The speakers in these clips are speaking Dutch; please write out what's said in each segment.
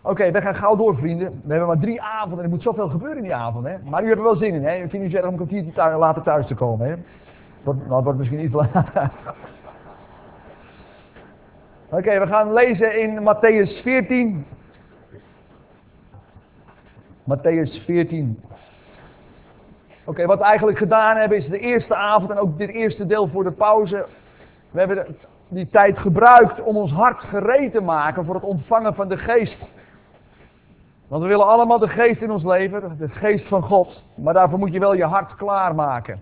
Oké, we gaan gauw door, vrienden. We hebben maar 3 avonden en er moet zoveel gebeuren in die avond, hè. Maar u hebt er wel zin in, hè. Ik vind het erg om een kwartiertje later thuis te komen, hè. Het wordt misschien iets later. Oké, we gaan lezen in Matthäus 14. Matthäus 14. Oké, wat we eigenlijk gedaan hebben is de eerste avond en ook dit eerste deel voor de pauze. We hebben die tijd gebruikt om ons hart gereed te maken voor het ontvangen van de geest. Want we willen allemaal de geest in ons leven, de geest van God. Maar daarvoor moet je wel je hart klaarmaken.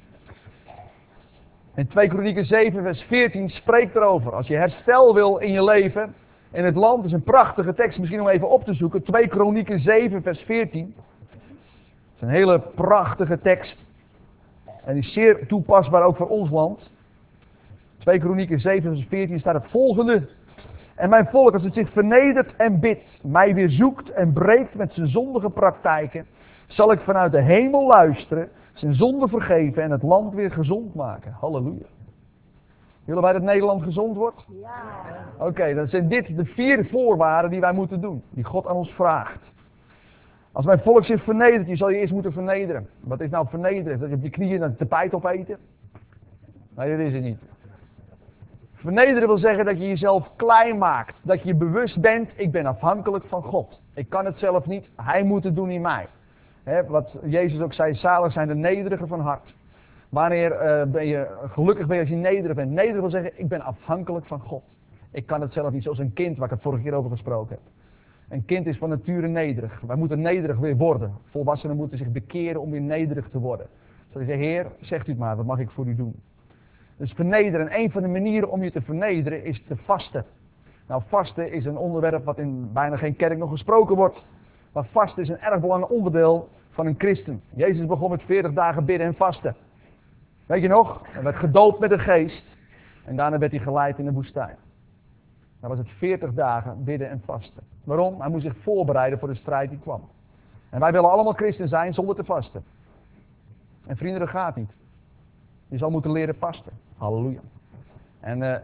In 2 Kronieken 7 vers 14 spreekt erover. Als je herstel wil in je leven, in het land, is een prachtige tekst misschien om even op te zoeken. 2 Kronieken 7 vers 14. Het is een hele prachtige tekst. En die is zeer toepasbaar ook voor ons land. 2 Kronieken 7 vers 14 staat het volgende. En mijn volk, als het zich vernedert en bidt, mij weer zoekt en breekt met zijn zondige praktijken, zal ik vanuit de hemel luisteren, zijn zonde vergeven en het land weer gezond maken. Halleluja. Willen wij dat Nederland gezond wordt? Ja. Oké, dan zijn dit de 4 voorwaarden die wij moeten doen, die God aan ons vraagt. Als mijn volk zich vernedert, je zal je eerst moeten vernederen. Wat is nou vernederen? Dat je op je knieën een tapijt opeten? Nee, dat is het niet. Vernederen wil zeggen dat je jezelf klein maakt. Dat je bewust bent, ik ben afhankelijk van God. Ik kan het zelf niet, Hij moet het doen in mij. Wat Jezus ook zei, zalig zijn de nederigen van hart. Wanneer ben je gelukkig als je nederig bent? Nederig wil zeggen, ik ben afhankelijk van God. Ik kan het zelf niet, zoals een kind waar ik het vorige keer over gesproken heb. Een kind is van nature nederig. Wij moeten nederig weer worden. Volwassenen moeten zich bekeren om weer nederig te worden. Zodat je zegt, Heer, zegt u het maar, wat mag ik voor u doen? Dus vernederen, en een van de manieren om je te vernederen is te vasten. Nou, vasten is een onderwerp wat in bijna geen kerk nog gesproken wordt. Maar vasten is een erg belangrijk onderdeel van een christen. Jezus begon met 40 dagen bidden en vasten. Weet je nog? Hij werd gedoopt met de geest. En daarna werd hij geleid in de woestijn. Dan was het 40 dagen bidden en vasten. Waarom? Hij moest zich voorbereiden voor de strijd die kwam. En wij willen allemaal christen zijn zonder te vasten. En vrienden, dat gaat niet. Je zal moeten leren vasten. Halleluja. En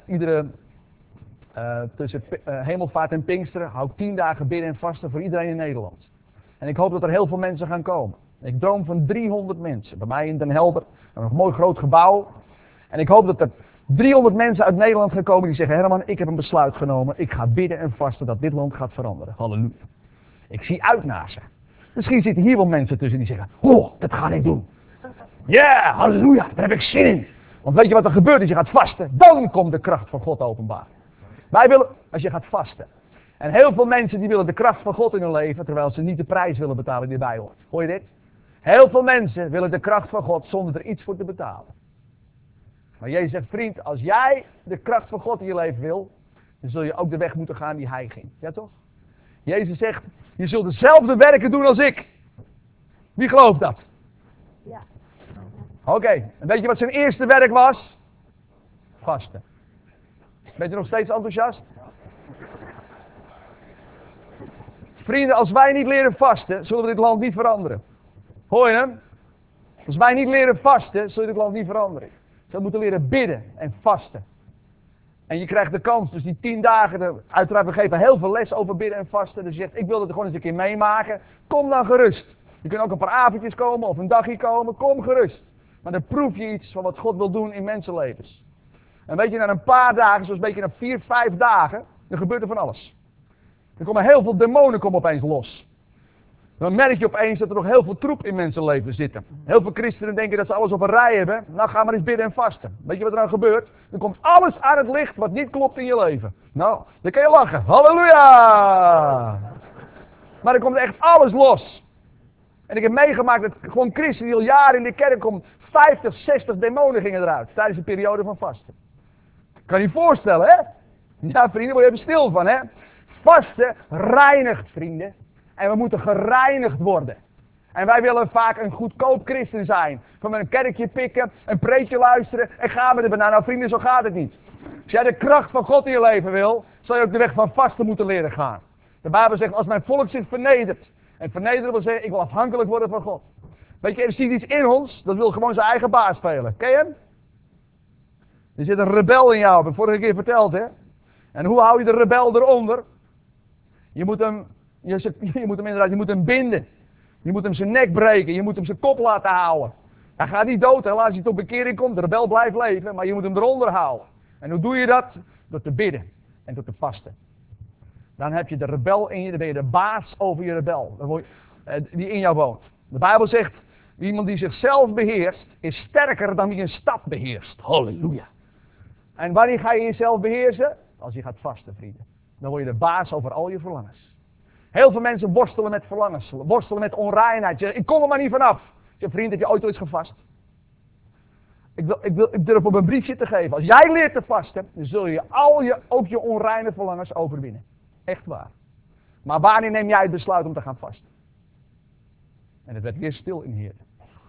tussen hemelvaart en Pinksteren hou ik 10 dagen bidden en vasten voor iedereen in Nederland. En ik hoop dat er heel veel mensen gaan komen. Ik droom van 300 mensen. Bij mij in Den Helder. Een mooi groot gebouw. En ik hoop dat er 300 mensen uit Nederland gaan komen die zeggen, Herman, ik heb een besluit genomen. Ik ga bidden en vasten dat dit land gaat veranderen. Halleluja. Ik zie uit naar ze. Misschien zitten hier wel mensen tussen die zeggen, oh, dat ga ik doen. Ja, halleluja, daar heb ik zin in. Want weet je wat er gebeurt als je gaat vasten? Dan komt de kracht van God openbaar. Wij willen, als je gaat vasten. En heel veel mensen die willen de kracht van God in hun leven, terwijl ze niet de prijs willen betalen die erbij hoort. Hoor je dit? Heel veel mensen willen de kracht van God zonder er iets voor te betalen. Maar Jezus zegt, vriend, als jij de kracht van God in je leven wil, dan zul je ook de weg moeten gaan die Hij ging. Ja toch? Jezus zegt, je zult dezelfde werken doen als ik. Wie gelooft dat? Ja. Oké, en weet je wat zijn eerste werk was? Vasten. Ben je nog steeds enthousiast? Vrienden, als wij niet leren vasten, zullen we dit land niet veranderen. Hoor je hem? Als wij niet leren vasten, zullen we dit land niet veranderen. We moeten leren bidden en vasten. En je krijgt de kans, dus die 10 dagen, uiteraard we geven heel veel les over bidden en vasten. Dus je zegt, ik wil het gewoon eens een keer meemaken. Kom dan gerust. Je kunt ook een paar avondjes komen of een dagje komen, kom gerust. Maar dan proef je iets van wat God wil doen in mensenlevens. En weet je, na een paar dagen, zoals een beetje na 4, 5 dagen, dan gebeurt er van alles. Er komen heel veel demonen komen opeens los. Dan merk je opeens dat er nog heel veel troep in mensenleven zitten. Heel veel christenen denken dat ze alles op een rij hebben. Nou, ga maar eens bidden en vasten. Weet je wat er nou gebeurt? Dan komt alles aan het licht wat niet klopt in je leven. Nou, dan kan je lachen. Halleluja! Maar dan komt echt alles los. En ik heb meegemaakt dat gewoon christenen die al jaren in de kerk komen, 50, 60 demonen gingen eruit tijdens een periode van vasten. Kan je je voorstellen, hè? Ja, vrienden, word je even stil van, hè? Vasten reinigt, vrienden. En we moeten gereinigd worden. En wij willen vaak een goedkoop christen zijn. Van een kerkje pikken, een preekje luisteren en gaan we er bijna. Nou vrienden, zo gaat het niet. Als jij de kracht van God in je leven wil, zal je ook de weg van vasten moeten leren gaan. De Bijbel zegt, als mijn volk zich vernedert. En vernederen wil zeggen, ik wil afhankelijk worden van God. Weet je, er zit iets in ons, dat wil gewoon zijn eigen baas spelen. Ken je hem? Er zit een rebel in jou, heb ik vorige keer verteld, hè. En hoe hou je de rebel eronder? Je moet hem Je moet hem inderdaad, je moet hem binden. Je moet hem zijn nek breken, je moet hem zijn kop laten houden. Hij gaat niet dood, helaas als hij tot bekering komt, de rebel blijft leven, maar je moet hem eronder houden. En hoe doe je dat? Door te bidden en door te vasten. Dan heb je de rebel in je, dan ben je de baas over je rebel, die in jou woont. De Bijbel zegt, iemand die zichzelf beheerst, is sterker dan wie een stad beheerst. Halleluja. En wanneer ga je jezelf beheersen? Als je gaat vasten, vrienden. Dan word je de baas over al je verlangens. Heel veel mensen worstelen met verlangens, worstelen met onreinheid. Ik kom er maar niet vanaf. Je vriend, heb je ooit gevast? Ik durf op een briefje te geven. Als jij leert te vasten, dan zul je ook je onreine verlangens overwinnen. Echt waar. Maar wanneer neem jij het besluit om te gaan vasten? En het werd weer stil in Heer.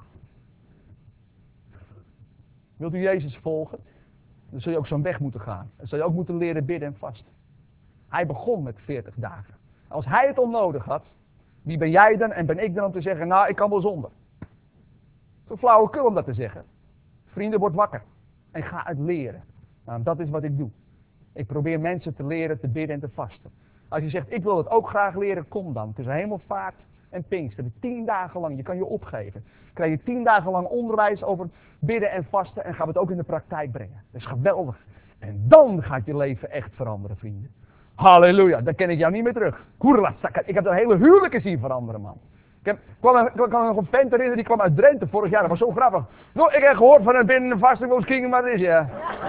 Wilt u Jezus volgen? Dan zul je ook zo'n weg moeten gaan. Dan zul je ook moeten leren bidden en vasten. Hij begon met 40 dagen. Als hij het onnodig had, wie ben jij dan en ben ik dan om te zeggen, nou, ik kan wel zonder. Zo flauwekul om dat te zeggen. Vrienden, word wakker. En ga het leren. Nou, dat is wat ik doe. Ik probeer mensen te leren te bidden en te vasten. Als je zegt, ik wil het ook graag leren, kom dan. Tussen hemelvaart en Pinksteren. 10 dagen lang, je kan je opgeven. Krijg je 10 dagen lang onderwijs over bidden en vasten en gaan we het ook in de praktijk brengen. Dat is geweldig. En dan gaat je leven echt veranderen, vrienden. Halleluja, dan ken ik jou niet meer terug. Ik heb dat hele huwelijken zien veranderen, man. Ik kwam nog een vent erin, die kwam uit Drenthe vorig jaar, dat was zo grappig. Nou, ik heb gehoord van een binnen een vaste Ghost King, maar dat is ja.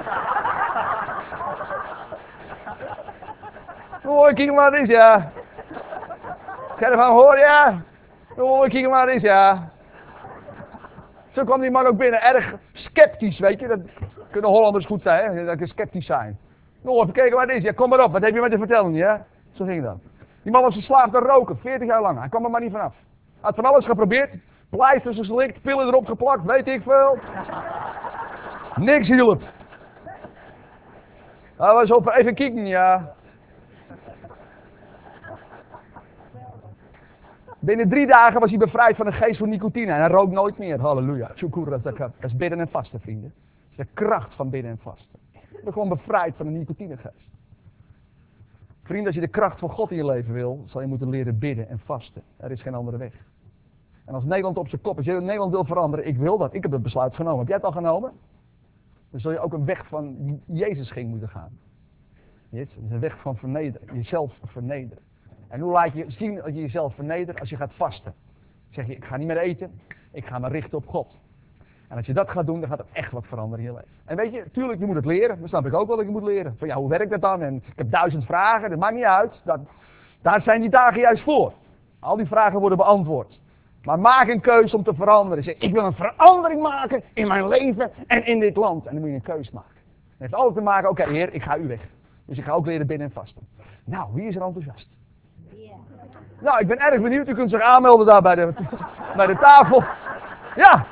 Nou, kijk maar eens, ja. Ik heb ervan gehoord, ja. Nou, kijk maar eens, ja. Zo kwam die man ook binnen, erg sceptisch, weet je. Dat kunnen Hollanders goed zijn, hè, dat ze sceptisch zijn. Nou, even kijken wat het is. Ja, kom maar op, wat heb je met te vertellen, ja? Zo ging dat. Die man was verslaafd aan roken, 40 jaar lang. Hij kwam er maar niet vanaf. Hij had van alles geprobeerd. Pleisters geslikt, pillen erop geplakt, weet ik veel. Niks hielp. Hij was op, even kijken, ja. Binnen 3 dagen was hij bevrijd van de geest van nicotine. En hij rookt nooit meer. Halleluja. Dat is bidden en vasten, vrienden. Dat is de kracht van bidden en vasten. Je bent gewoon bevrijd van de nicotinegeest. Vrienden, als je de kracht van God in je leven wil, zal je moeten leren bidden en vasten. Er is geen andere weg. En als Nederland op zijn kop, als je Nederland wil veranderen, ik wil dat. Ik heb het besluit genomen. Heb jij het al genomen? Dan zul je ook een weg van die Jezus ging moeten gaan. Yes? Dat is een weg van vernederen. Jezelf vernederen. En hoe laat je zien dat je jezelf vernedert? Als je gaat vasten. Zeg je, ik ga niet meer eten. Ik ga me richten op God. En als je dat gaat doen, dan gaat er echt wat veranderen in je leven. En weet je, tuurlijk, je moet het leren. Dat snap ik ook wel dat je moet leren. Van ja, hoe werkt dat dan? En ik heb 1000 vragen, dat maakt niet uit. Daar zijn die dagen juist voor. Al die vragen worden beantwoord. Maar maak een keuze om te veranderen. Zeg, ik wil een verandering maken in mijn leven en in dit land. En dan moet je een keuze maken. Het heeft altijd te maken, oké, Heer, ik ga u weg. Dus ik ga ook leren bidden en vasten. Nou, wie is er enthousiast? Nou, ik ben erg benieuwd. U kunt zich aanmelden daar bij de tafel. Ja.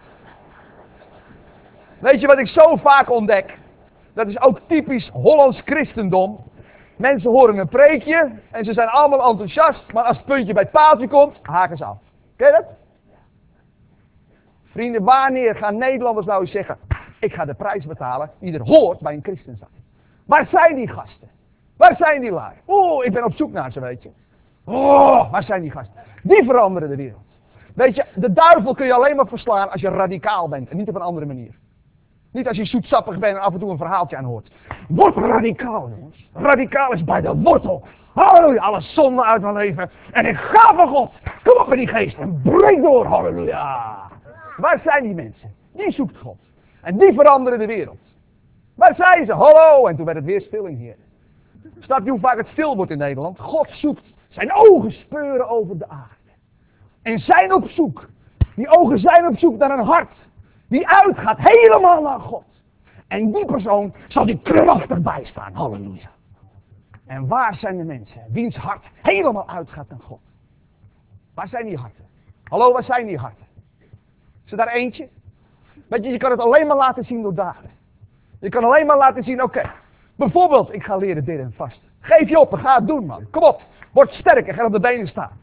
Weet je wat ik zo vaak ontdek? Dat is ook typisch Hollands christendom. Mensen horen een preekje en ze zijn allemaal enthousiast. Maar als het puntje bij het paaltje komt, haken ze af. Ken je dat? Vrienden, wanneer gaan Nederlanders nou eens zeggen, ik ga de prijs betalen die er hoort bij een christen zijn? Waar zijn die gasten? Waar zijn die lui? Oeh, ik ben op zoek naar ze, weet je. Oh, waar zijn die gasten? Die veranderen de wereld. Weet je, de duivel kun je alleen maar verslaan als je radicaal bent en niet op een andere manier. Niet als je zoetsappig bent en af en toe een verhaaltje aanhoort. Word radicaal, jongens. Radicaal is bij de wortel. Halleluja, alle zonde uit mijn leven. En ik ga voor God. Kom op met die geest en breek door, halleluja. Waar zijn die mensen? Die zoekt God. En die veranderen de wereld. Waar zijn ze? Hallo. En toen werd het weer stil in hier. Snap je hoe vaak het stil wordt in Nederland? God zoekt. Zijn ogen speuren over de aarde. En zijn op zoek. Die ogen zijn op zoek naar een hart. Die uitgaat helemaal naar God. En die persoon zal die krachtig bijstaan. Halleluja. En waar zijn de mensen wiens hart helemaal uitgaat naar God? Waar zijn die harten? Hallo, waar zijn die harten? Is er daar eentje? Weet je, je kan het alleen maar laten zien door daden. Je kan alleen maar laten zien, oké. Bijvoorbeeld, ik ga leren bidden en vasten. Geef je op en ga het doen, man. Kom op. Word sterk en ga op de benen staan.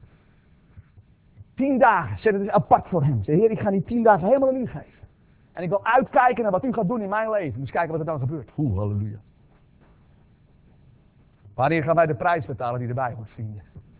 10 dagen, zet het dus apart voor hem. Zeg, Heer, ik ga die 10 dagen helemaal aan u geven. En ik wil uitkijken naar wat u gaat doen in mijn leven. Dus kijken wat er dan gebeurt. Halleluja. Wanneer gaan wij de prijs betalen die erbij hoort, vrienden?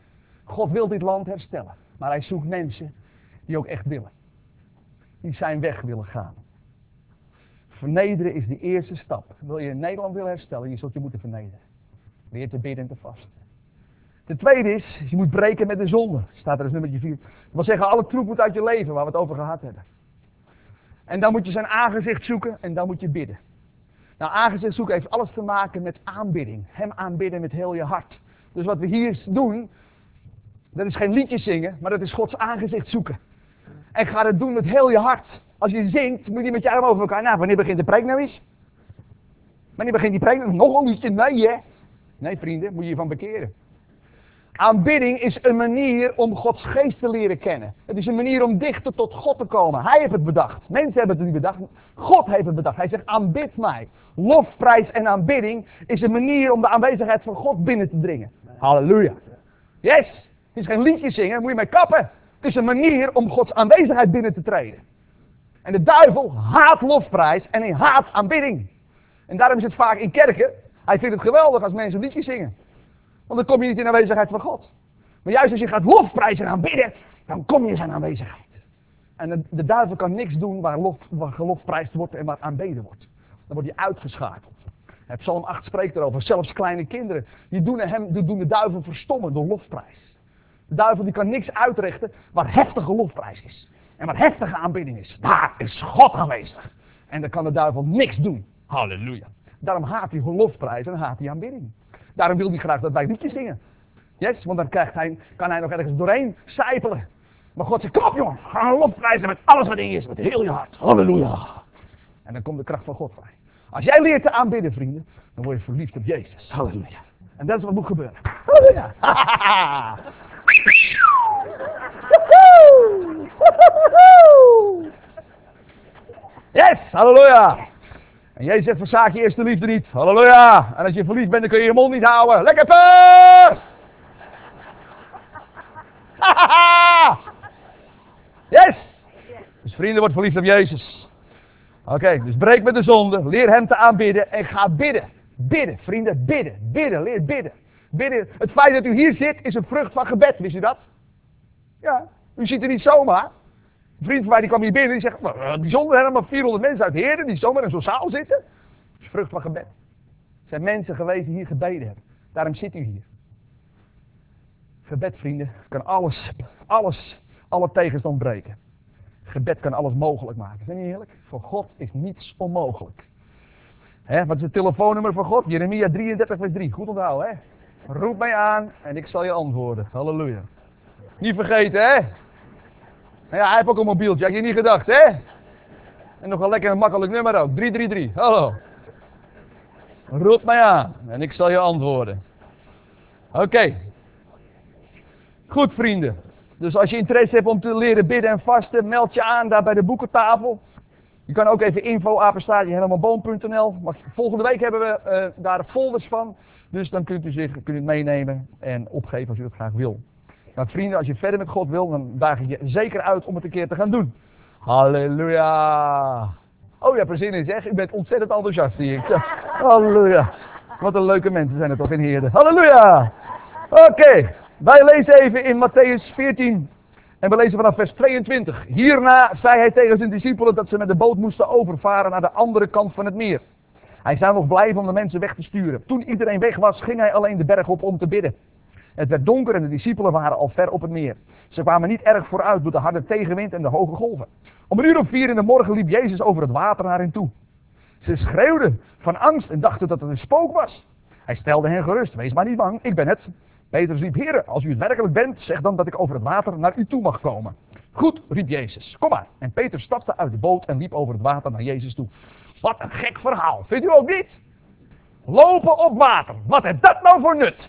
God wil dit land herstellen. Maar hij zoekt mensen die ook echt willen. Die zijn weg willen gaan. Vernederen is de eerste stap. Wil je Nederland willen herstellen, je zult je moeten vernederen. Leer te bidden en te vasten. De tweede is, je moet breken met de zonde. Staat er als nummertje 4. Dat wil zeggen, alle troep moet uit je leven, waar we het over gehad hebben. En dan moet je zijn aangezicht zoeken en dan moet je bidden. Nou, aangezicht zoeken heeft alles te maken met aanbidding. Hem aanbidden met heel je hart. Dus wat we hier doen, dat is geen liedje zingen, maar dat is Gods aangezicht zoeken. En ga dat doen met heel je hart. Als je zingt, moet je met je armen over elkaar. Nou, wanneer begint de preek nou eens? Wanneer begint die preek? Nog een liedje? Nee, hè? Nee, vrienden, moet je je van bekeren. Aanbidding is een manier om Gods geest te leren kennen. Het is een manier om dichter tot God te komen. Hij heeft het bedacht. Mensen hebben het niet bedacht. God heeft het bedacht. Hij zegt, aanbid mij. Lofprijs en aanbidding is een manier om de aanwezigheid van God binnen te dringen. Halleluja. Yes! Het is geen liedje zingen, moet je mee kappen. Het is een manier om Gods aanwezigheid binnen te treden. En de duivel haat lofprijs en hij haat aanbidding. En daarom is het vaak in kerken, hij vindt het geweldig als mensen liedjes zingen. Want dan kom je niet in de aanwezigheid van God. Maar juist als je gaat lofprijzen en aanbidden, dan kom je in zijn aanwezigheid. En de duivel kan niks doen waar gelofprijsd wordt en waar aanbeden wordt. Dan wordt hij uitgeschakeld. Psalm 8 spreekt erover. Zelfs kleine kinderen, die doen de duivel verstommen door lofprijs. De duivel die kan niks uitrichten waar heftige lofprijs is. En waar heftige aanbidding is. Daar is God aanwezig. En dan kan de duivel niks doen. Halleluja. Daarom haat hij lofprijs en haat hij aanbidding. Daarom wil hij graag dat wij liedjes zingen. Yes, want dan kan hij nog ergens doorheen sijpelen. Maar God zegt, kom op jongen, ga lofprijzen met alles wat in je is, met heel je hart. Halleluja. En dan komt de kracht van God vrij. Als jij leert te aanbidden, vrienden, dan word je verliefd op Jezus. Halleluja. En dat is wat moet gebeuren. Halleluja. Yes, halleluja. En Jezus zegt, verzaak je eerste liefde niet. Halleluja. En als je verliefd bent, dan kun je je mond niet houden. Lekker puur! Yes! Dus vrienden, word verliefd op Jezus. Oké, dus breek met de zonde. Leer hem te aanbidden en ga bidden. Bidden, vrienden, bidden. Bidden, leer bidden. Bidden. Het feit dat u hier zit, is een vrucht van gebed. Wist u dat? Ja, u zit er niet zomaar. Een vriend van mij die kwam hier binnen en die zegt, bijzonder helemaal 400 mensen uit Heerden die zomaar in zo'n zaal zitten. Dat is vrucht van gebed. Er zijn mensen geweest die hier gebeden hebben. Daarom zit u hier. Gebed, vrienden, kan alle tegenstand breken. Gebed kan alles mogelijk maken. Vind je niet heerlijk? Voor God is niets onmogelijk. Wat is het telefoonnummer van God? Jeremia 33 vers 3. Goed onthouden, hè? Roep mij aan en ik zal je antwoorden. Halleluja. Niet vergeten, hè? Ja, hij heeft ook een mobieltje, had je niet gedacht, hè? En nog een lekker en makkelijk nummer ook. 333. Hallo. Roep mij aan en ik zal je antwoorden. Oké. Goed, vrienden. Dus als je interesse hebt om te leren bidden en vasten, meld je aan daar bij de boekentafel. Je kan ook even info@hellemboom.nl. Volgende week hebben we daar folders van. Dus dan kunt u het meenemen en opgeven als u dat graag wil. Maar vrienden, als je verder met God wil, dan daag ik je zeker uit om het een keer te gaan doen. Halleluja. Oh, je hebt er zin in, zeg. U bent ontzettend enthousiast, zie ik. Ja. Halleluja. Wat een leuke mensen zijn er toch in Heerden. Halleluja. Oké. Wij lezen even in Mattheüs 14 en we lezen vanaf vers 22. Hierna zei hij tegen zijn discipelen dat ze met de boot moesten overvaren naar de andere kant van het meer. Hij zou nog blijven om de mensen weg te sturen. Toen iedereen weg was, ging hij alleen de berg op om te bidden. Het werd donker en de discipelen waren al ver op het meer. Ze kwamen niet erg vooruit door de harde tegenwind en de hoge golven. Om 4:00 in de morgen liep Jezus over het water naar hen toe. Ze schreeuwden van angst en dachten dat het een spook was. Hij stelde hen gerust, wees maar niet bang, ik ben het. Petrus riep, Heere, als u het werkelijk bent, zeg dan dat ik over het water naar u toe mag komen. Goed, riep Jezus, kom maar. En Petrus stapte uit de boot en liep over het water naar Jezus toe. Wat een gek verhaal, vindt u ook niet? Lopen op water, wat heeft dat nou voor nut?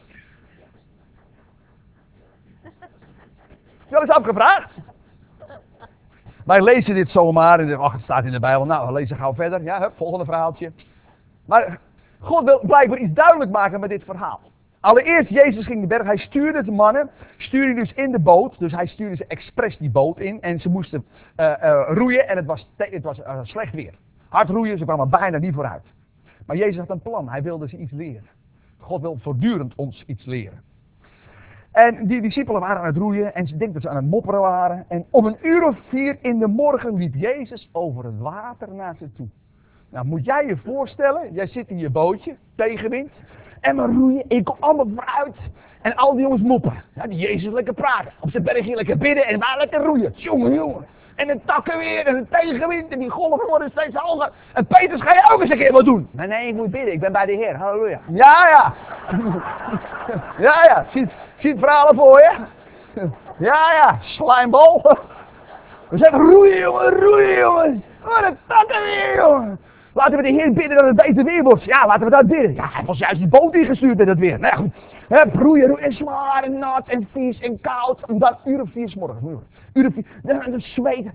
Wel eens afgevraagd? Wij lezen dit zomaar en het staat in de Bijbel. Nou, we lezen gauw verder. Ja, volgende verhaaltje. Maar God wil blijkbaar iets duidelijk maken met dit verhaal. Allereerst, Jezus ging de berg, hij stuurde de mannen, stuurde dus in de boot. Dus hij stuurde ze expres die boot in en ze moesten roeien en het was slecht weer. Hard roeien, ze kwamen bijna niet vooruit. Maar Jezus had een plan, hij wilde ze iets leren. God wil voortdurend ons iets leren. En die discipelen waren aan het roeien en ze denken dat ze aan het mopperen waren. En om 1:04 in de morgen liep Jezus over het water naar ze toe. Nou, moet jij je voorstellen, jij zit in je bootje, tegenwind, en we roeien, ik kom allemaal vooruit. En al die jongens mopperen. Ja, die Jezus lekker praten, op zijn bergje lekker bidden en waar lekker roeien. Jongen. En de takken weer en de tegenwind en die golven worden steeds hoger. En Petrus, ga je ook eens een keer wat doen? Nee, ik moet bidden, ik ben bij de Heer, halleluja. Ja. Ja, zie het verhaal voor je? Ja, slijmbal. We zeggen roeien jongen. Oh, de takken weer jongen. Laten we de Heer bidden dat het beter weer wordt. Ja, laten we dat bidden. Ja, hij was juist die boot ingestuurd met het weer. Nou ja, goed. Roeien en zwaar en nat en vies en koud. En dan 4:00 's morgens. 4:00. Dan zweten.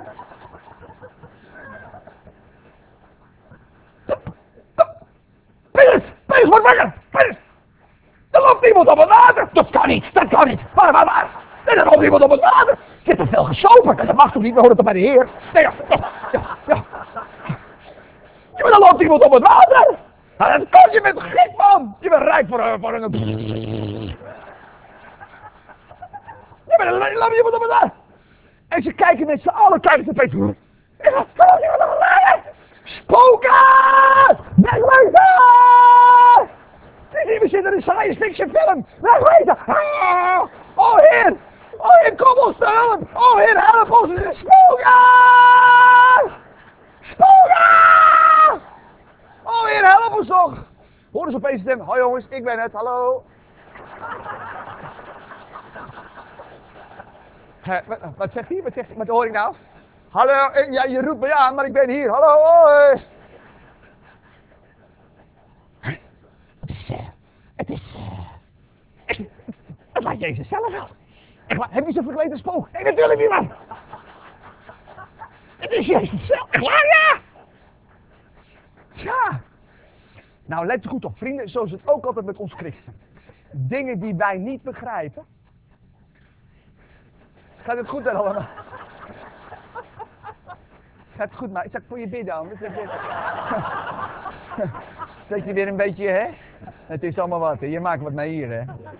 Petrus, word wakker! Petrus! Er loopt iemand op het water! Dat kan niet! Waar? Nee, er loopt iemand op het water! Je hebt te veel gesopen! Dat mag toch niet, we horen het bij de Heer? Nee, ja. Ja, maar dan loopt iemand op het water! Nou, dat kan je met gek, man! Je bent rijk voor een... Ja, maar dan loopt iemand op het water! En ze kijken met z'n allen, kijken ze Petrus. Spoken! Wegwezen! We zitten in een science fiction film! Wegwezen! Oh Heer, kom ons te hulp! Oh Heer, help ons! Het is spoken! Oh Heer, help ons toch! Horen ze opeens stem. Hoi jongens, ik ben het, hallo! Wat zegt hij? Wat hoor ik nou? Hallo, ja, je roept me aan, maar ik ben hier. Hallo, hoi. Het lijkt Jezus zelf wel. Heb je zo verkleed als spook? Nee, natuurlijk niet, man. Het is Jezus zelf. Echt waar, ja. Ja. Nou, let goed op, vrienden, zo is het ook altijd met ons christen. Dingen die wij niet begrijpen. Gaat het goed dan allemaal? Gaat het goed, maar zal ik voor je bidden anders? Dat je weer een beetje, hè? Het is allemaal wat, hè? Je maakt wat mee hier, hè?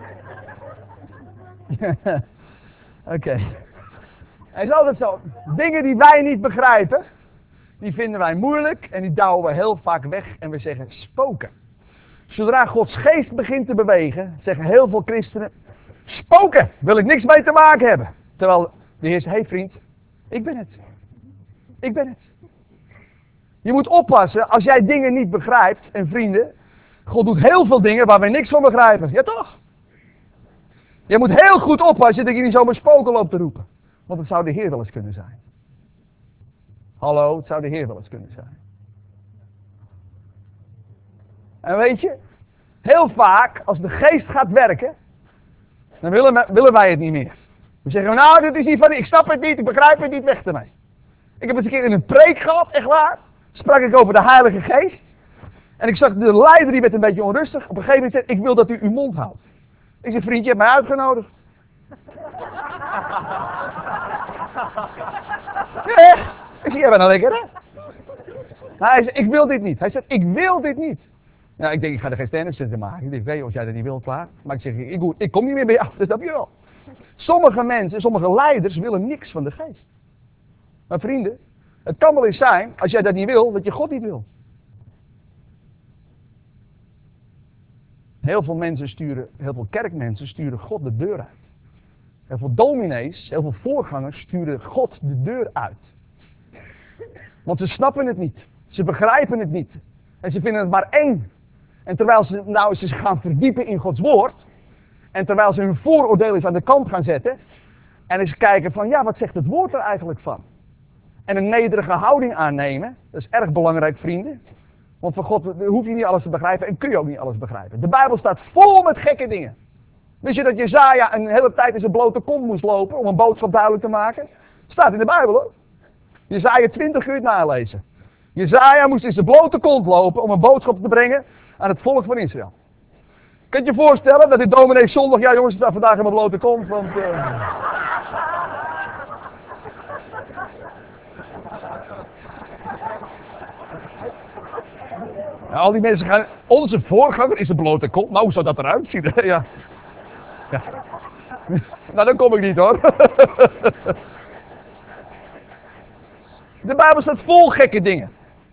Oké. Het is altijd zo. Dingen die wij niet begrijpen, die vinden wij moeilijk en die douwen we heel vaak weg en we zeggen spoken. Zodra Gods geest begint te bewegen, zeggen heel veel christenen, spoken, wil ik niks mee te maken hebben. Terwijl de Heer zegt, hey vriend, ik ben het. Je moet oppassen als jij dingen niet begrijpt. En vrienden, God doet heel veel dingen waar wij niks van begrijpen. Ja toch? Je moet heel goed oppassen dat je niet zomaar spoken loopt te roepen. Want het zou de Heer wel eens kunnen zijn. Hallo, het zou de Heer wel eens kunnen zijn. En weet je, heel vaak als de geest gaat werken, dan willen wij het niet meer. We zeggen, nou dit is niet van, ik snap het niet, ik begrijp het niet, weg ermee. Ik heb eens een keer in een preek gehad, echt waar. Sprak ik over de Heilige Geest. En ik zag de leider, die werd een beetje onrustig. Op een gegeven moment zei ik wil dat u uw mond houdt. Ik zei, vriend, je hebt mij uitgenodigd. Ja, echt. Ik zei, jij bent nou lekker, hè? Hij zei, ik wil dit niet. Hij zei, ik wil dit niet. Nou, ik denk, ik ga er geen stand-up zitten maken. Ik denk, weet je, als jij dat niet wilt, klaar. Maar ik zeg, ik kom niet meer bij jou, dat snap je wel. Sommige mensen, sommige leiders willen niks van de geest. Maar vrienden, het kan wel eens zijn, als jij dat niet wil, dat je God niet wil. Heel veel kerkmensen sturen God de deur uit. Heel veel dominees, heel veel voorgangers sturen God de deur uit. Want ze snappen het niet. Ze begrijpen het niet. En ze vinden het maar eng. En terwijl ze zich gaan verdiepen in Gods woord. En terwijl ze hun vooroordeel eens aan de kant gaan zetten. En eens kijken van, ja, wat zegt het woord er eigenlijk van? En een nederige houding aannemen. Dat is erg belangrijk, vrienden. Want van God hoef je niet alles te begrijpen en kun je ook niet alles begrijpen. De Bijbel staat vol met gekke dingen. Wist je dat Jesaja een hele tijd in zijn blote kont moest lopen om een boodschap duidelijk te maken? Staat in de Bijbel hoor. Jesaja 20 kun je het nalezen. Jesaja moest in zijn blote kont lopen om een boodschap te brengen aan het volk van Israël. Kun je je voorstellen dat de dominee zondag, ja jongens, ik sta vandaag in mijn blote kont, want... Ja, al die mensen gaan, onze voorganger is een blote kont, nou hoe zou dat eruit zien? Ja. Nou, dan kom ik niet hoor. De Bijbel staat vol gekke dingen.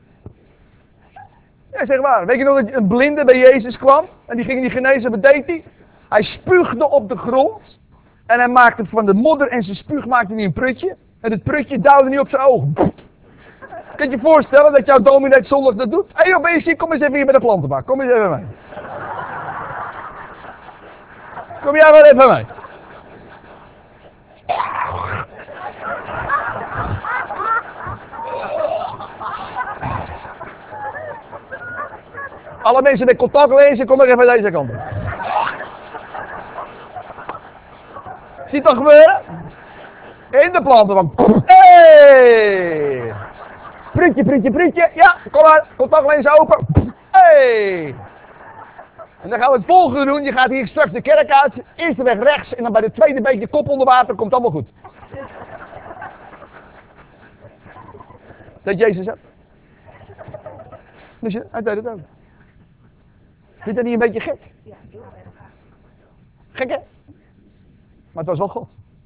Ja, zeg maar. Weet je nog dat een blinde bij Jezus kwam? En die ging niet genezen, wat deed hij? Hij spuugde op de grond. En hij maakte van de modder en zijn spuug maakte hij een prutje. En het prutje duwde niet op zijn ogen. Kun je je voorstellen dat jouw dominee zondag dat doet? Hé joh, ben je ziek? Kom eens even hier bij de plantenbak. Kom eens even mee. Kom jij maar even mee. Alle mensen met contactlenzen, kom maar even deze kant op. Zie je het al gebeuren? In de plantenbank. Hey! Prutje, prutje, prutje. Ja, kom maar. Contactlenzen open. Hey! En dan gaan we het volgende doen. Je gaat hier straks de kerk uit. Eerste weg rechts. En dan bij de tweede beetje kop onder water. Komt allemaal goed. Dat Jezus hebt. Dus hij deed het ook. Vind je dat niet een beetje gek? Gek hè? Maar het was wel God.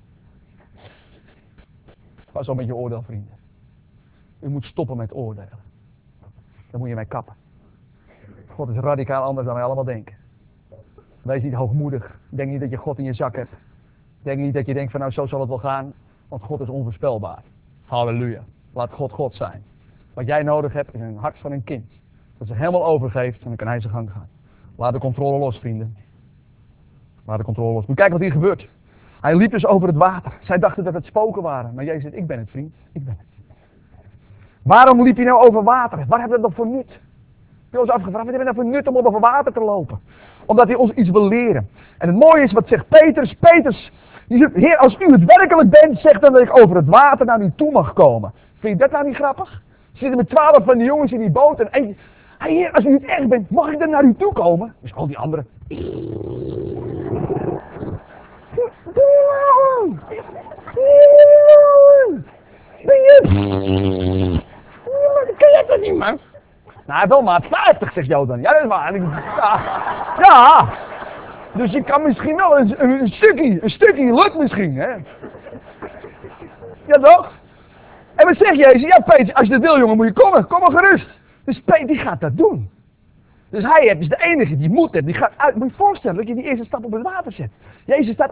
Het was wel met je oordeel, vrienden. U moet stoppen met oordelen. Daar moet je mee kappen. God is radicaal anders dan wij allemaal denken. Wees niet hoogmoedig. Denk niet dat je God in je zak hebt. Denk niet dat je denkt van nou zo zal het wel gaan. Want God is onvoorspelbaar. Halleluja. Laat God God zijn. Wat jij nodig hebt is een hart van een kind. Dat zich helemaal overgeeft en dan kan hij zijn gang gaan. Laat de controle los, vrienden. Laat de controle los. Moet kijken wat hier gebeurt. Hij liep dus over het water. Zij dachten dat het spoken waren. Maar Jezus zegt, ik ben het, vriend. Ik ben het. Waarom liep hij nou over water? Waar hebben we dat voor nut? Heb je ons afgevraagd, wat hebben we nou voor nut om over water te lopen? Omdat hij ons iets wil leren. En het mooie is, wat zegt Petrus? Petrus, die zegt, Heer, als u het werkelijk bent, zeg dan dat ik over het water naar u toe mag komen. Vind je dat nou niet grappig? Er zitten met 12 van die jongens in die boot en eentje, Heer, als u het echt bent, mag ik dan naar u toe komen? Dus al die anderen. Ben je? Ken jij dat niet, man? Nou, wel maat 50, zegt Jodan. Ja, dat is waar. Ja. Dus je kan misschien wel een stukje lukt misschien, hè? Ja, toch? En wat zeg Jezus? Ja, Peter, als je dat wil, jongen, moet je komen. Kom maar gerust. Dus Peter, die gaat dat doen. Dus hij is de enige die moed heeft. Die gaat uit. Moet je je voorstellen dat je die eerste stap op het water zet. Jezus staat...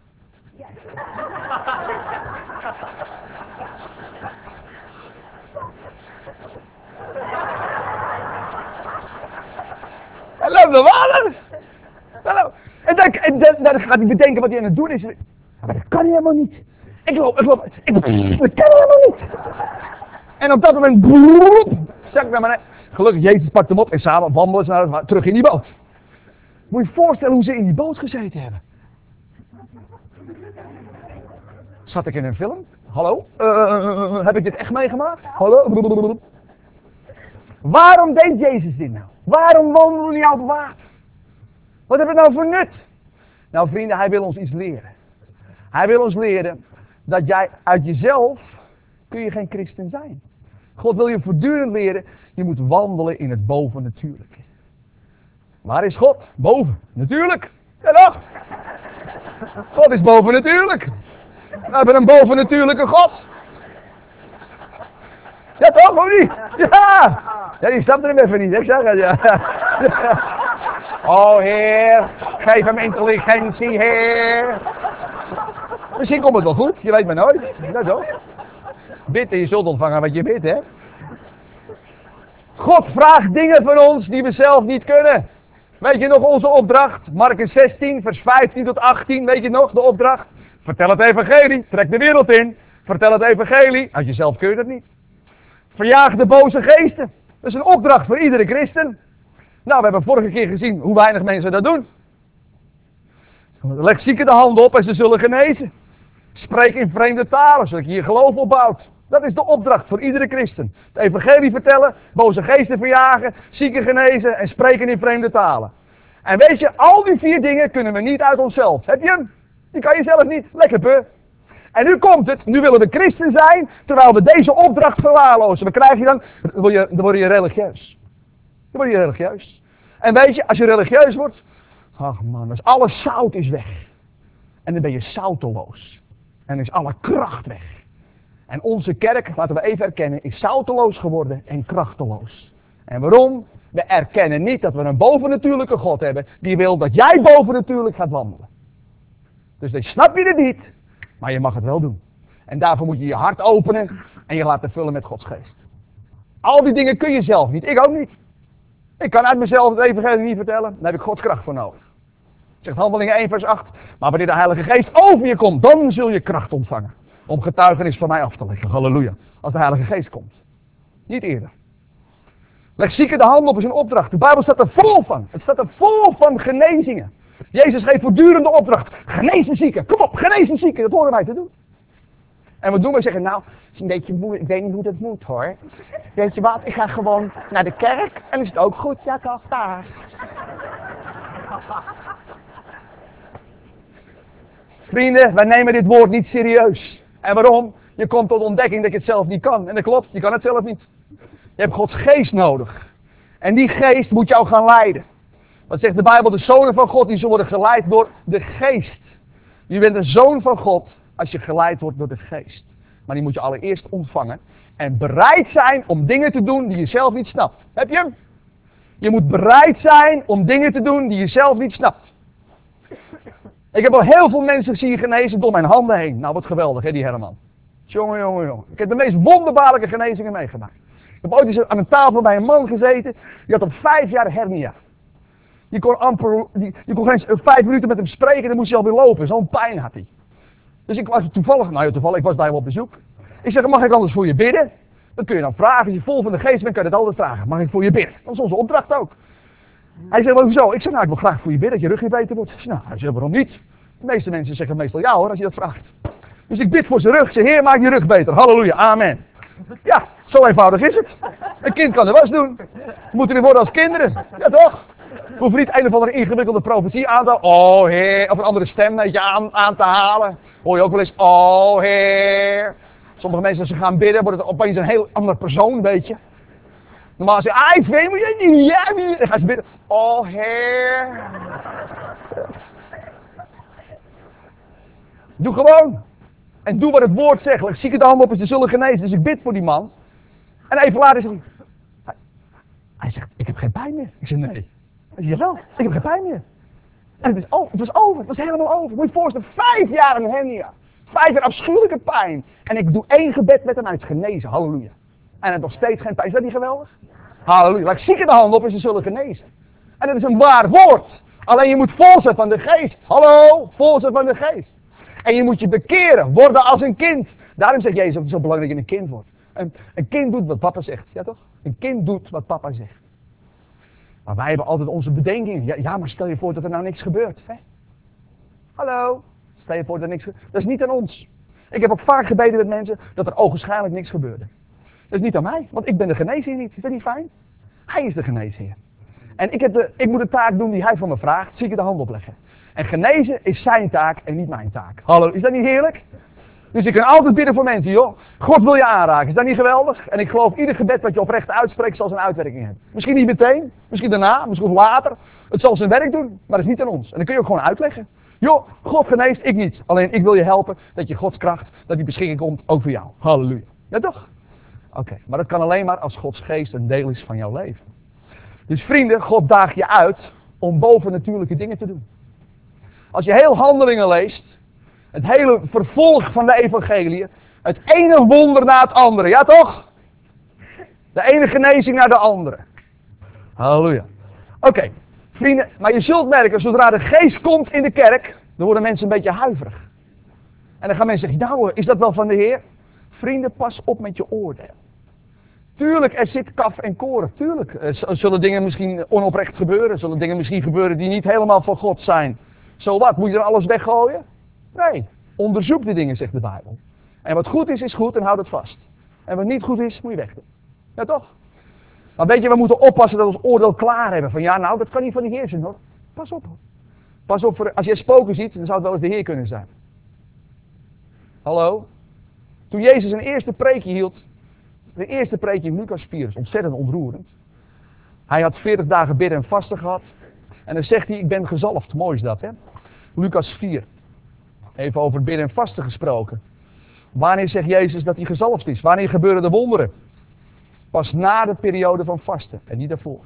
Hij loopt de water. En dan gaat hij bedenken wat hij aan het doen is. Maar dat kan hij helemaal niet. Ik loop. Dat kan hij helemaal niet. En op dat moment, zak naar beneden. Gelukkig, Jezus pakt hem op en samen wandelen ze naar terug in die boot. Moet je je voorstellen hoe ze in die boot gezeten hebben. Zat ik in een film? Hallo? Heb ik dit echt meegemaakt? Hallo? Waarom deed Jezus dit nou? Waarom wandelen we niet op water? Wat hebben we nou voor nut? Nou vrienden, hij wil ons iets leren. Hij wil ons leren dat jij uit jezelf kun je geen christen zijn. God wil je voortdurend leren, je moet wandelen in het bovennatuurlijke. Waar is God? Boven. Natuurlijk. Ja toch? God is bovennatuurlijk. We hebben een bovennatuurlijke God. Ja toch, of niet? Ja! Ja, die snapt hem even niet, ik zeg het, ja. Oh Heer, geef hem intelligentie, Heer. Misschien komt het wel goed, je weet maar nooit. Ja toch? Bid en je zult ontvangen wat je bidt, hè. God vraagt dingen van ons die we zelf niet kunnen. Weet je nog onze opdracht? Markus 16, vers 15 tot 18, weet je nog de opdracht? Vertel het evangelie, trek de wereld in. Vertel het evangelie, uit jezelf kun je dat niet. Verjaag de boze geesten. Dat is een opdracht voor iedere christen. Nou, we hebben vorige keer gezien hoe weinig mensen dat doen. Leg zieken de handen op en ze zullen genezen. Spreek in vreemde talen, zodat je je geloof opbouwt. Dat is de opdracht voor iedere christen. Het evangelie vertellen, boze geesten verjagen, zieken genezen en spreken in vreemde talen. En weet je, al die 4 dingen kunnen we niet uit onszelf. Heb je hem? Die kan je zelf niet. Lekker puh. En nu komt het, nu willen we christen zijn, terwijl we deze opdracht verwaarlozen. Wat krijg je dan? Dan word je religieus. Dan word je religieus. En weet je, als je religieus wordt, ach man, dus alles zout is weg. En dan ben je zouteloos. En dan is alle kracht weg. En onze kerk, laten we even erkennen, is zouteloos geworden en krachteloos. En waarom? We erkennen niet dat we een bovennatuurlijke God hebben, die wil dat jij bovennatuurlijk gaat wandelen. Dus dan snap je het niet, maar je mag het wel doen. En daarvoor moet je je hart openen en je laten vullen met Gods geest. Al die dingen kun je zelf niet, ik ook niet. Ik kan uit mezelf het evangelie niet vertellen, daar heb ik Gods kracht voor nodig. Zegt Handelingen 1 vers 8, maar wanneer de Heilige Geest over je komt, dan zul je kracht ontvangen. Om getuigenis van mij af te leggen, halleluja. Als de Heilige Geest komt. Niet eerder. Leg zieken de handen op is een opdracht. De Bijbel staat er vol van. Het staat er vol van genezingen. Jezus geeft voortdurend de opdracht. Genees de zieken. Kom op, genees de zieken. Dat horen wij te doen. En wat doen wij? Zeggen, nou, het is een beetje moeilijk. Ik weet niet hoe dat moet hoor. Weet je wat, ik ga gewoon naar de kerk. En is het ook goed? Ja toch, daar. Vrienden, wij nemen dit woord niet serieus. En waarom? Je komt tot ontdekking dat je het zelf niet kan. En dat klopt, je kan het zelf niet. Je hebt Gods geest nodig. En die geest moet jou gaan leiden. Wat zegt de Bijbel? De zonen van God die zullen worden geleid door de geest. Je bent een zoon van God als je geleid wordt door de geest. Maar die moet je allereerst ontvangen. En bereid zijn om dingen te doen die je zelf niet snapt. Heb je hem? Je moet bereid zijn om dingen te doen die je zelf niet snapt. Ik heb al heel veel mensen zien genezen door mijn handen heen. Nou, wat geweldig hè, die Herman. Jongen, jongen, jongen. Ik heb de meest wonderbaarlijke genezingen meegemaakt. Ik heb ooit eens aan een tafel bij een man gezeten. Die had al 5 jaar hernia. Je kon geen eens 5 minuten met hem spreken, dan moest hij alweer lopen. Zo'n pijn had hij. Dus ik was toevallig, ik was bij hem op bezoek. Ik zeg, mag ik anders voor je bidden? Dat kun je dan vragen. Als je vol van de geest bent, kan je dat altijd vragen. Mag ik voor je bidden? Dat is onze opdracht ook. Hij zegt, hoezo? Ik zeg, nou, ik wil graag voor je bidden, dat je rug niet beter wordt. Ik zeg, nou, hij zegt, waarom niet? De meeste mensen zeggen meestal ja hoor, als je dat vraagt. Dus ik bid voor zijn rug. Ik zeg, Heer, maak je rug beter. Halleluja, amen. Ja, zo eenvoudig is het. Een kind kan de was doen. We moeten weer worden als kinderen. Ja toch? We hoeven niet een of andere ingewikkelde profetie aan te halen. Oh Heer. Of een andere stem weet je, aan te halen. Hoor je ook wel eens, oh Heer. Sommige mensen als ze gaan bidden, wordt het opeens een heel andere persoon, weet je. Normaal zeg je, ik weet me niet, ja, dan gaan ze bidden. Oh Heer. Doe gewoon. En doe wat het woord zegt. Leg zieke de handen op en ze zullen genezen. Dus ik bid voor die man. En even later zegt hij zegt, ik heb geen pijn meer. Ik zeg, nee. Hij zegt, jawel, ik heb geen pijn meer. En het was over. Het was helemaal over. Moet je je voorstellen, 5 jaar een hernia. 5 jaar afschuwelijke pijn. En ik doe 1 gebed met hem uit genezen. Halleluja. En hij heeft nog steeds geen pijn. Is dat niet geweldig? Halleluja. Leg zieke de handen op en ze zullen genezen. En dat is een waar woord. Alleen je moet vol zijn van de geest. Hallo, vol zijn van de geest. En je moet je bekeren, worden als een kind. Daarom zegt Jezus, het is zo belangrijk dat je een kind wordt. Een kind doet wat papa zegt, ja toch? Een kind doet wat papa zegt. Maar wij hebben altijd onze bedenkingen. Ja, maar stel je voor dat er nou niks gebeurt. Hè? Hallo, stel je voor dat er niks gebeurt. Dat is niet aan ons. Ik heb ook vaak gebeden met mensen dat er ogenschijnlijk niks gebeurde. Dat is niet aan mij, want ik ben de geneesheer niet. Is dat niet fijn? Hij is de geneesheer. En ik moet de taak doen die hij van me vraagt, zieke de hand opleggen. En genezen is zijn taak en niet mijn taak. Hallo, is dat niet heerlijk? Dus ik kan altijd bidden voor mensen, joh. God wil je aanraken, is dat niet geweldig? En ik geloof ieder gebed wat je oprecht uitspreekt zal zijn uitwerking hebben. Misschien niet meteen, misschien daarna, misschien later. Het zal zijn werk doen, maar dat is niet aan ons. En dan kun je ook gewoon uitleggen. Joh, God geneest, ik niet. Alleen ik wil je helpen dat je Gods kracht, dat die beschikking komt, ook voor jou. Halleluja. Ja toch? Oké, maar dat kan alleen maar als Gods geest een deel is van jouw leven. Dus vrienden, God daagt je uit om bovennatuurlijke dingen te doen. Als je heel Handelingen leest, het hele vervolg van de evangelie, het ene wonder na het andere, ja toch? De ene genezing naar de andere. Halleluja. Oké, vrienden, maar je zult merken, zodra de geest komt in de kerk, dan worden mensen een beetje huiverig. En dan gaan mensen zeggen, nou is dat wel van de Heer? Vrienden, pas op met je oordeel. Tuurlijk, er zit kaf en koren. Tuurlijk, zullen dingen misschien onoprecht gebeuren. Zullen dingen misschien gebeuren die niet helemaal van God zijn. Zo wat, moet je dan alles weggooien? Nee, onderzoek de dingen, zegt de Bijbel. En wat goed is goed en houd het vast. En wat niet goed is, moet je wegdoen. Ja toch? Maar weet je, we moeten oppassen dat we ons oordeel klaar hebben. Van ja, nou, dat kan niet van de Heer zijn hoor. Pas op. Pas op, als je spoken ziet, dan zou het wel eens de Heer kunnen zijn. Hallo? Toen Jezus zijn eerste preekje hield, de eerste preekje in Lucas 4, is ontzettend ontroerend. Hij had 40 dagen bidden en vasten gehad. En dan zegt hij, ik ben gezalfd. Mooi is dat, hè? Lucas 4. Even over bidden en vasten gesproken. Wanneer zegt Jezus dat hij gezalfd is? Wanneer gebeuren de wonderen? Pas na de periode van vasten en niet daarvoor.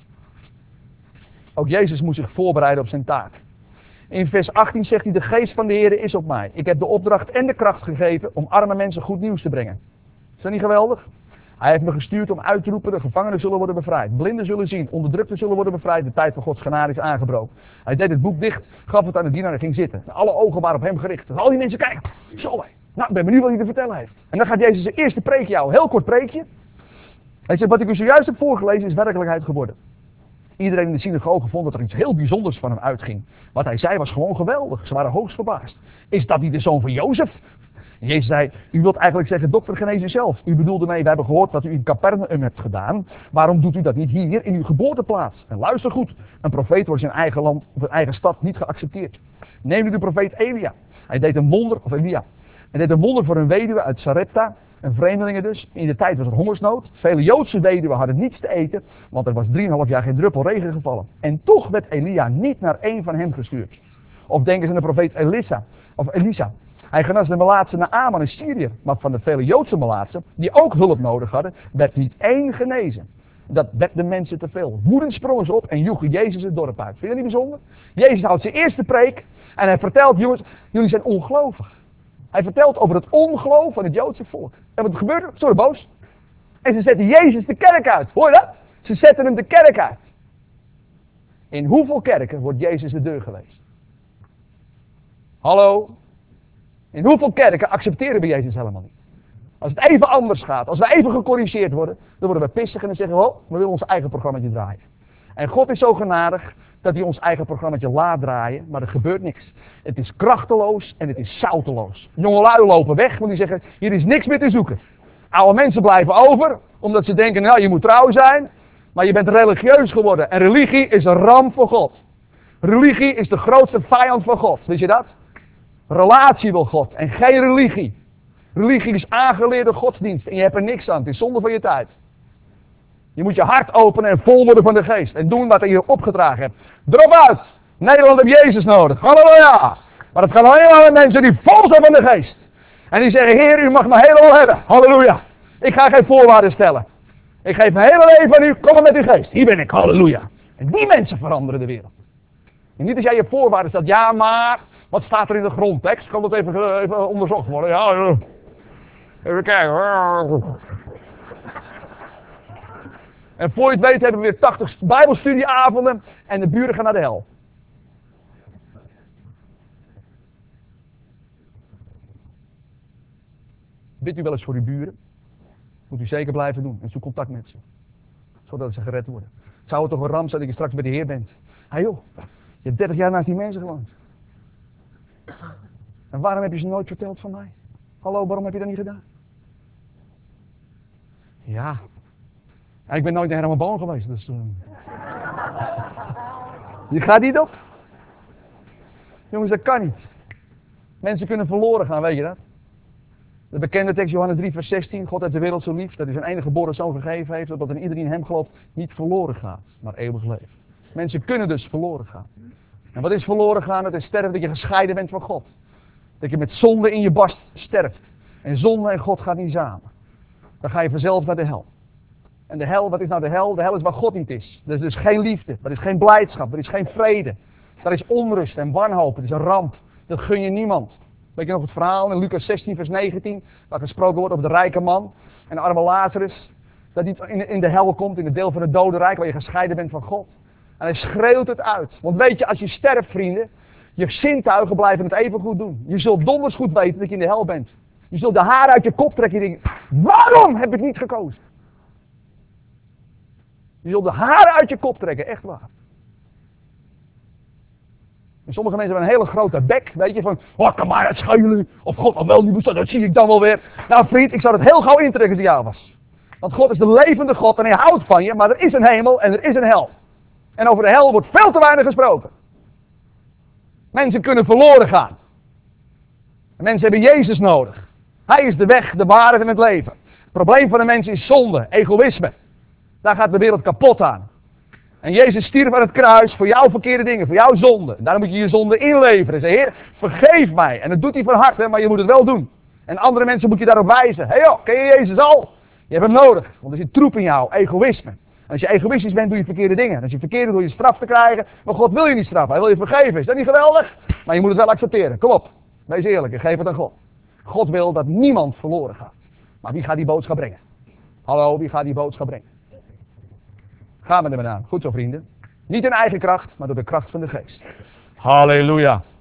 Ook Jezus moest zich voorbereiden op zijn taak. In vers 18 zegt hij, de geest van de Heer is op mij. Ik heb de opdracht en de kracht gegeven om arme mensen goed nieuws te brengen. Is dat niet geweldig? Hij heeft me gestuurd om uit te roepen, de gevangenen zullen worden bevrijd. Blinden zullen zien, onderdrukten zullen worden bevrijd. De tijd van Gods genade is aangebroken. Hij deed het boek dicht, gaf het aan de dienaar en ging zitten. Alle ogen waren op hem gericht. En al die mensen kijken, zo hé. Nou, ik ben benieuwd wat hij te vertellen heeft. En dan gaat Jezus zijn eerste preekje houden, heel kort preekje. Hij zegt, wat ik u zojuist heb voorgelezen is werkelijkheid geworden. Iedereen in de synagoge vond dat er iets heel bijzonders van hem uitging. Wat hij zei was gewoon geweldig. Ze waren hoogst verbaasd. Is dat niet de zoon van Jozef? En Jezus zei, u wilt eigenlijk zeggen, dokter, genees u zelf. U bedoelde mee, we hebben gehoord wat u in Capernaum hebt gedaan. Waarom doet u dat niet hier in uw geboorteplaats? En luister goed, een profeet wordt in zijn eigen land of in eigen stad niet geaccepteerd. Neem nu de profeet Elia. Hij deed een wonder, of Elia. Hij deed een wonder voor een weduwe uit Sarepta. Een vreemdelinge dus. In de tijd was er hongersnood. Vele Joodse weduwen hadden niets te eten, want er was 3,5 jaar geen druppel regen gevallen. En toch werd Elia niet naar één van hen gestuurd. Of denken ze aan de profeet Elisa. Hij genas de melaatse Naaman in Syrië. Maar van de vele Joodse melaatsen, die ook hulp nodig hadden, werd niet één genezen. Dat werd de mensen te veel. Woedend sprongen ze op en joegen Jezus het dorp uit. Vind je dat niet bijzonder? Jezus houdt zijn eerste preek en hij vertelt, jongens, jullie zijn ongelovig. Hij vertelt over het ongeloof van het Joodse volk. En wat gebeurde er? Ze worden boos. En ze zetten Jezus de kerk uit. Hoor je dat? Ze zetten hem de kerk uit. In hoeveel kerken wordt Jezus de deur geweest? Hallo? In hoeveel kerken accepteren we Jezus helemaal niet? Als het even anders gaat, als we even gecorrigeerd worden, dan worden we pissig en dan zeggen we, oh, we willen ons eigen programmaatje draaien. En God is zo genadig dat hij ons eigen programmaatje laat draaien, maar er gebeurt niks. Het is krachteloos en het is zouteloos. Jongelui lopen weg, want die zeggen, hier is niks meer te zoeken. Oude mensen blijven over, omdat ze denken, nou, je moet trouw zijn, maar je bent religieus geworden. En religie is een ramp voor God. Religie is de grootste vijand van God, weet je dat? Relatie wil God en geen religie. Religie is aangeleerde godsdienst en je hebt er niks aan, het is zonde van je tijd. Je moet je hart openen en vol worden van de geest. En doen wat je hier opgedragen hebt. Drop uit! Nederland heeft Jezus nodig. Halleluja! Maar het gaat alleen maar met mensen die vol zijn van de geest. En die zeggen, Heer, u mag me helemaal hebben. Halleluja! Ik ga geen voorwaarden stellen. Ik geef mijn hele leven aan u. Kom maar met uw geest. Hier ben ik. Halleluja! En die mensen veranderen de wereld. En niet als jij je voorwaarden stelt. Ja, maar wat staat er in de grondtekst? Kan dat even onderzocht worden? Ja, even kijken. En voor je het weet hebben we weer 80 bijbelstudieavonden en de buren gaan naar de hel. Bidt u wel eens voor uw buren? Moet u zeker blijven doen en zoek contact met ze. Zodat ze gered worden. Zou het toch een ramp zijn dat je straks bij de Heer bent? Hé joh, je hebt 30 jaar naast die mensen gewoond. En waarom heb je ze nooit verteld van mij? Hallo, waarom heb je dat niet gedaan? Ja. Ik ben nooit naar Herman Boon geweest, dus... Je gaat niet op. Jongens, dat kan niet. Mensen kunnen verloren gaan, weet je dat? De bekende tekst Johannes 3 vers 16. God heeft de wereld zo lief dat hij zijn enige geboren zoon gegeven heeft, opdat er iedereen in hem gelooft niet verloren gaat, maar eeuwig leven. Mensen kunnen dus verloren gaan. En wat is verloren gaan? Het is sterven dat je gescheiden bent van God. Dat je met zonde in je barst sterft. En zonde en God gaat niet samen. Dan ga je vanzelf naar de hel. En de hel, wat is nou de hel? De hel is waar God niet is. Er is dus geen liefde, er is geen blijdschap, er is geen vrede. Er is onrust en wanhoop, het is een ramp. Dat gun je niemand. Weet je nog het verhaal in Lucas 16 vers 19, waar gesproken wordt over de rijke man en de arme Lazarus. Dat hij in de hel komt, in het deel van het dodenrijk, waar je gescheiden bent van God. En hij schreeuwt het uit. Want weet je, als je sterft, vrienden, je zintuigen blijven het even goed doen. Je zult donders goed weten dat je in de hel bent. Je zult de haren uit je kop trekken en denken, waarom heb ik niet gekozen? Je zult de haren uit je kop trekken, echt waar. En sommige mensen hebben een hele grote bek, weet je, van, oh, kan maar het schuilen, of God al wel niet bestaat, dat zie ik dan wel weer. Nou vriend, ik zou het heel gauw intrekken als ik jou was. Want God is de levende God en hij houdt van je, maar er is een hemel en er is een hel. En over de hel wordt veel te weinig gesproken. Mensen kunnen verloren gaan. En mensen hebben Jezus nodig. Hij is de weg, de waarheid en het leven. Het probleem van de mensen is zonde, egoïsme. Daar gaat de wereld kapot aan. En Jezus stierf aan het kruis voor jouw verkeerde dingen, voor jouw zonde. En daarom moet je je zonde inleveren. En zeggen, Heer, vergeef mij. En dat doet hij van harte, maar je moet het wel doen. En andere mensen moet je daarop wijzen. Hé joh, ken je Jezus al? Je hebt hem nodig, want er zit troep in jou, egoïsme. En als je egoïstisch bent, doe je verkeerde dingen. En als je verkeerde doe je straf te krijgen. Maar God wil je niet straffen, hij wil je vergeven. Is dat niet geweldig? Maar je moet het wel accepteren. Kom op, wees eerlijk en geef het aan God. God wil dat niemand verloren gaat. Maar wie gaat die boodschap brengen? Hallo, wie gaat die boodschap brengen? Gaan we er maar aan. Goed zo, vrienden. Niet in eigen kracht, maar door de kracht van de geest. Halleluja.